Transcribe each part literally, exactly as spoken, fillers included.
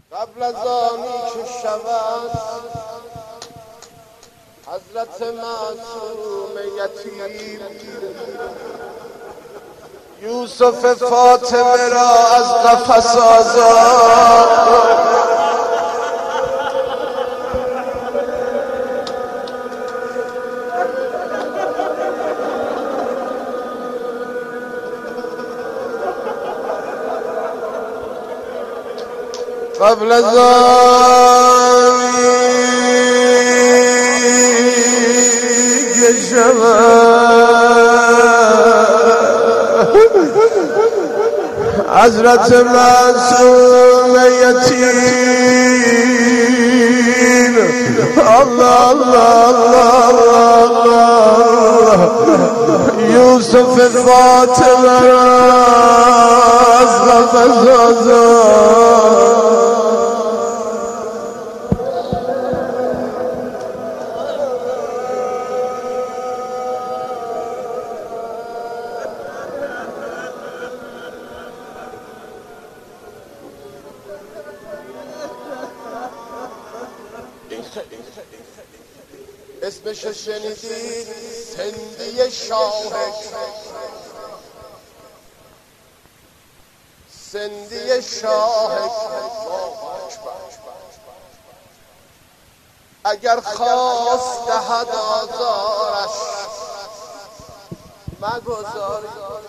قبل از آنی که شود حضرت معصوم یتیم یوسف فاطمه را از قفس آزاد قبل از آنی که شود حضرت معصوم یتیم الله الله الله الله یوسف فاطمه را از قفس آزاد اسمش شنیدید؟ سندی شاهک سندی شاهک اگر خواست دهد آزارش مگذار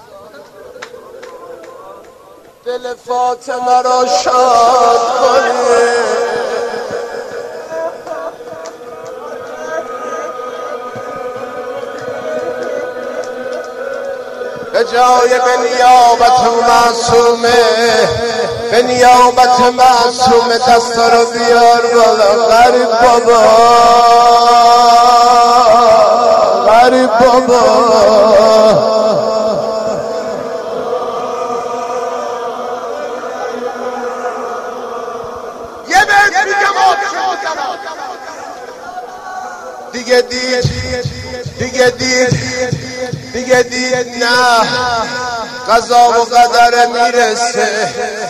دل فاطمه را شاد کنید به جای به نیابت معصومه به نیابت معصومه دستا رو بیار بالا غریب بابا غریب بابا یه بیت میگم دیگه دید دیگه دید دیگه دید نه قضا و قدر میرسه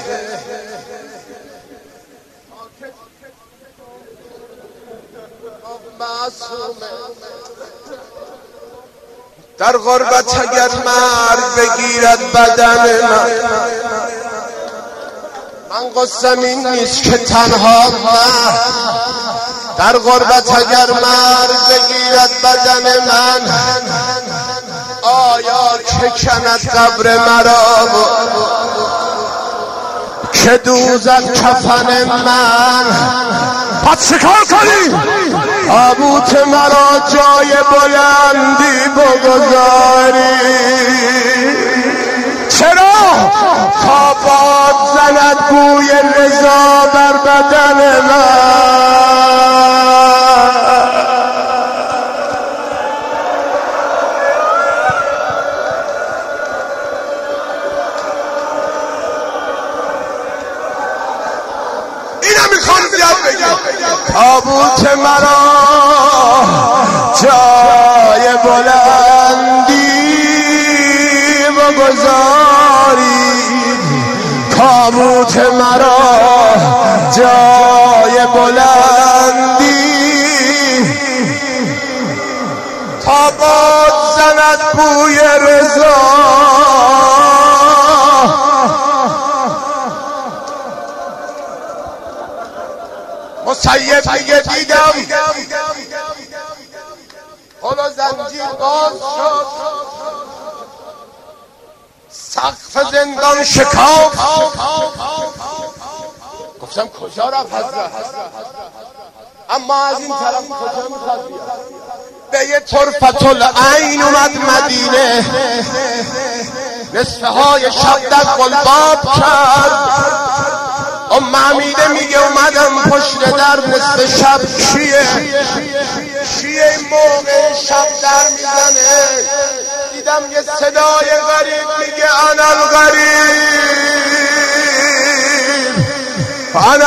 معصومه در غربت اگر مرگ بگیرد بدن من من قصم این نیست که تنها من در غربت اگر مرگ بگیرد بدن من آیا که کند قبر مرا که دوزد کفن من پس چیکار کنی؟ تابوت مرا جای بلندی بگذاری چرا؟ تا باد زند بوی رضا بر بدن من تابوت مرا جای بلندی بگذاری تابوت مرا جای بلندی تا باد زند بوی رضا مسیب دیگه دیدم حالا زنجیر باز شد سقف زندان شکاف گفتم کجا رفت حضرت اما از این طرف کجا میخواد بیاد به یه طرفت العین اومد مدینه نصفه های شب در قلباب کرد ام حمیده میگه اومدم پشت در نصف شب کیه کیه این موقع شب در میزنه دیدم یه صدای غریب میگه انا الغریب انا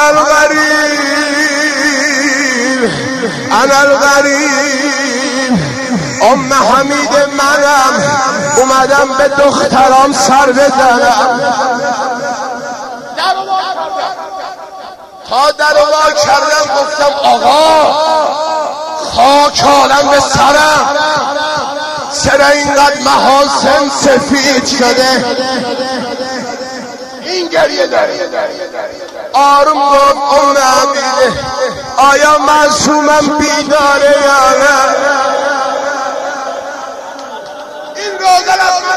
الغریب انا الغریب ام حمیده منم اومدم به دخترام سر بزنم تا در وا کردم گفتم آقا خاک عالم به سرم، چرا اینقدر محاسن سفید شده؟ این گریه داره. آروم گفت اون عبیده آیا معصومم بیداره یا نه؟ این روزن از من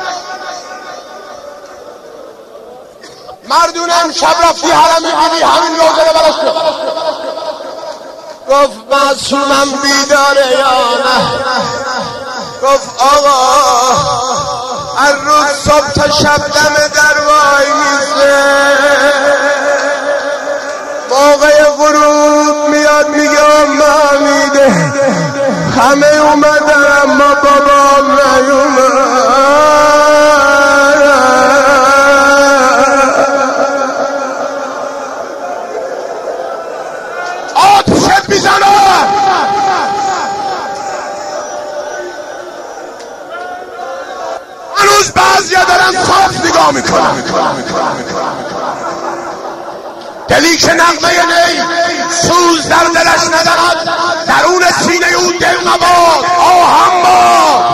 مردونم شب رفتی حرم میبینی همین روزن براش کن. گفت معصومم بیداره یا نه؟ گفت آقا هر روز صبح تا شب دم در وای میزه، موقع غروب میاد میگه ما میده همه اومدن اما بابام نیومد. آتشت میزنه. هنوز بعضیا دارن صاف نگاه میکنن. دلی که نغمه نی سوز در دلش ندارد، درون سینه او دل نباد آهم باد.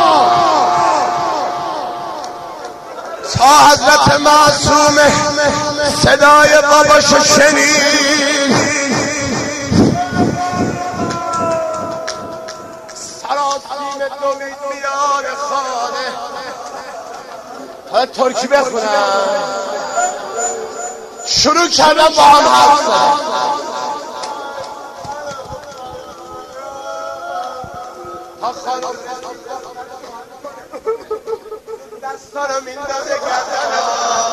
تا حضرت معصومه صدای باباشو شنید، سراسیم دوید میان خانه. حالا ترکی بخونم. شروع کردم با هم حرف زدن. تا خانم دستانم میندازه گردنم،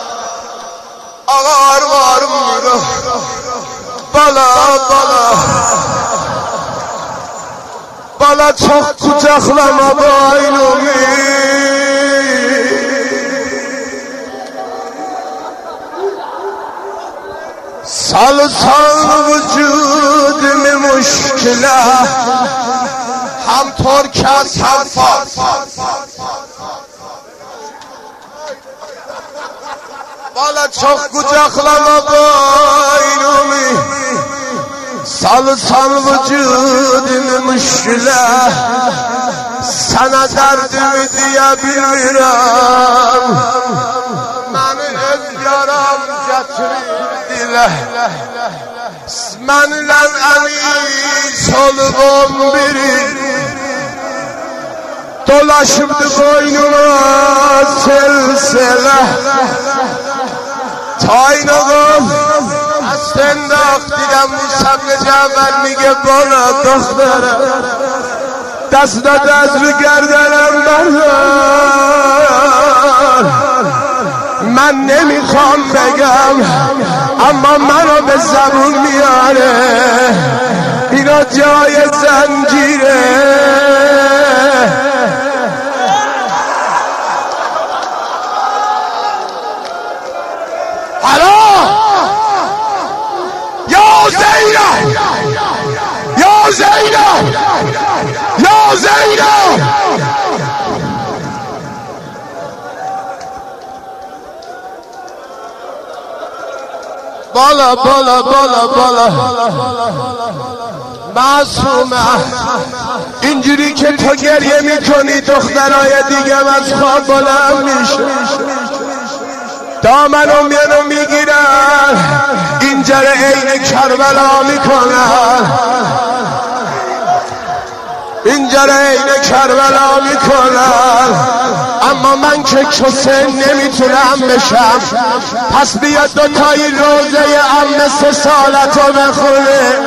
آقا آروم آروم میگو بالا بالا بالا çok kucaklama boynumu. سال سال وجودم مشکله، هم ترک است هم فارس. بالا çok kucaklama boynumu. سال سال وجودم مشکله، sana derdimi diye bilmirəm. Məni öz yaram gətirir dilə, mənlə əniz olubum biri. Dolaşıbdı boynuma silsilə, tayin oğul استنداق دیدم موسم جعفر میگه بالا دخترم دست داد از رو گردنم بردار. من نمیخوام بگم اما منو به زبون میاره، اینا جای زنجیره. زینب یا زینب یا زینب بالا بالا بالا بالا معصومه، اینجوری که تو گریه میکنی دخترای دیگه از خواب بلند میشه، دامنو میانو میگیرن اینجا عین کربلا میکنن، اینجا عین کربلا میکنن. اما من که کسی نمیتونم بشم، پس بیا دوتایی روزه عم سه سالتو بخونه.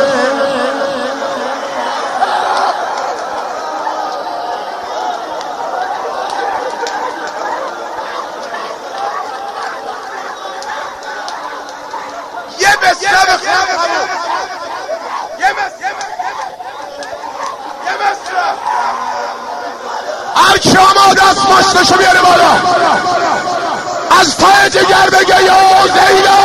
هر کی آماده است مشتشو بیاره بالا، از ته جگر بگه یا زینا.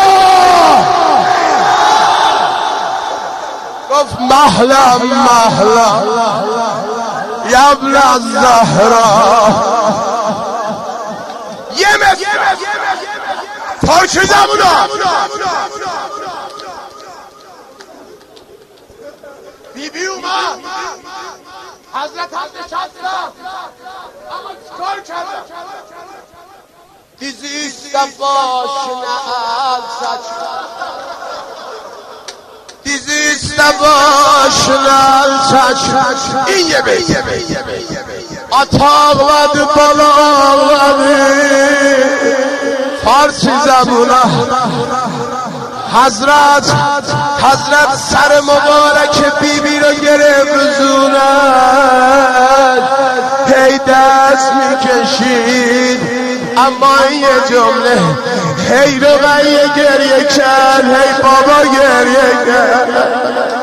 گفت محلا محلا یا ابن الزهرا. یه مثل ترکی زبونا بیبی اومد حضرت هم نشستم اما چکار کردم دیزیستم باش نهل سچ دیزیستم باش نهل سچ این یه بی اتاق ود بالا ودی فارسی زبونه حضرت حضرت سر مبارک بیبی رو گرفت روزونت هی دست میکشید اما این یه جمله هی رو غیه گریه کرد هی بابا گریه کرد